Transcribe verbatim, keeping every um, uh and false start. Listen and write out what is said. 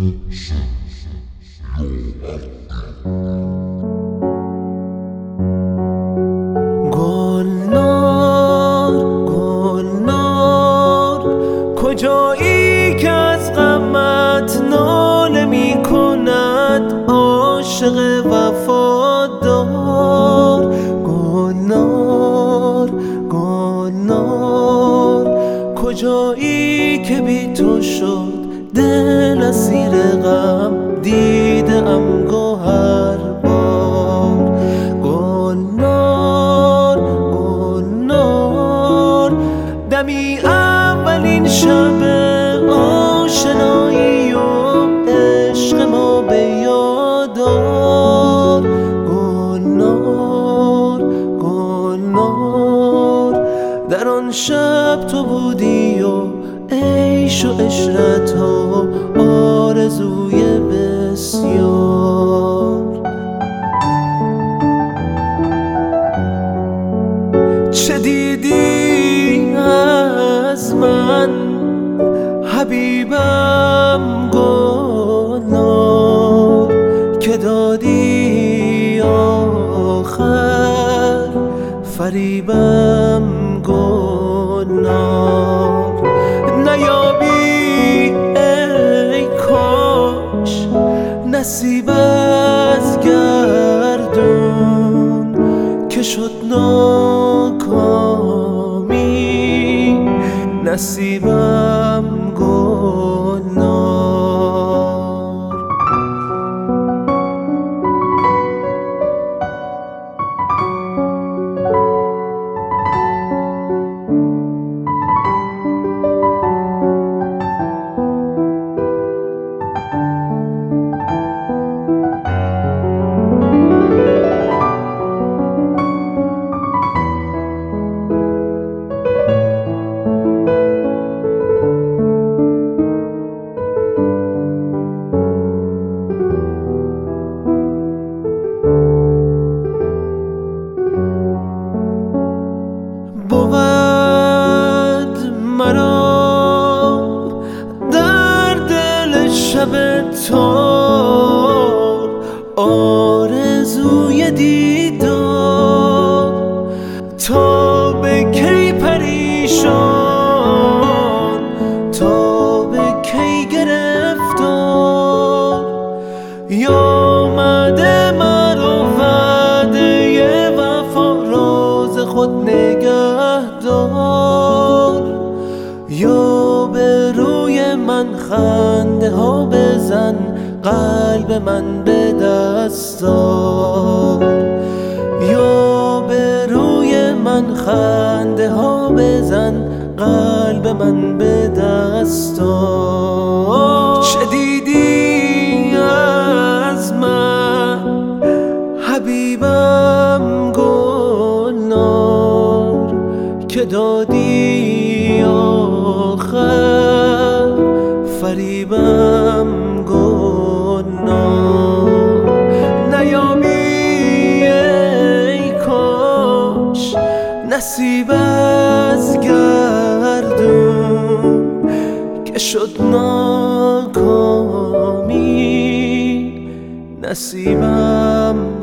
گلنار گلنار کجایی که از غمت ناله می کند عاشق وفادار؟ گلنار گلنار کجایی که بی تو شد دل اسیر غم دیده ام گوهر بار؟ گلنار گلنار دمی اولین شب آشنایی و عشق ما به یاد آر. گلنار گلنار در آن شب تو بودی و عیش و عشرت و آرزوی بسیار. چه دیدی از من حبیبم گلنار که دادی آخر فریبم گلنار؟ نیابی ای کاش نصیب از گردون که شد ناکامی نصیبم گلنار. بود مرا در دل شب تار آرزوی دیدار، تا به کی پریشان تا به کی گرفتار؟ یامده مرا وعده وفا راز خود نگه دار، یا به روی من خنده ها بزن قلب من به دست آر، یا به روی من خنده ها بزن قلب من به دست آر. چه دیدی از من حبیبم گلنار که دادی آخر فریبم گلنار؟ نیابی ای کاش نصیب از گردون که شد ناکامی نصیبم